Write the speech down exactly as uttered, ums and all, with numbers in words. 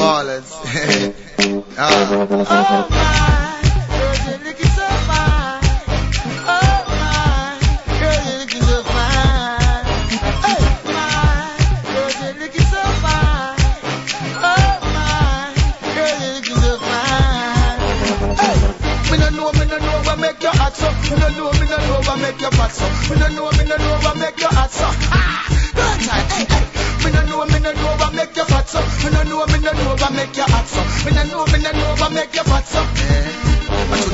ballers. Ah. Oh my, girl, you're looking so fine. Oh my, girl, you're looking so fine. Oh my, girl, you're looking so fine. Oh my, girl, you're looking so fine. Hey, me no know, me no know what make your hot so. Me no know, me no know what make your fat so. Me no know, me no know what make your hot so. Ah, good time, hey, hey. Me no know, me no know what make your fat so. Me no know, me no know what make your hot so. Me no know, me no know what make your fat so.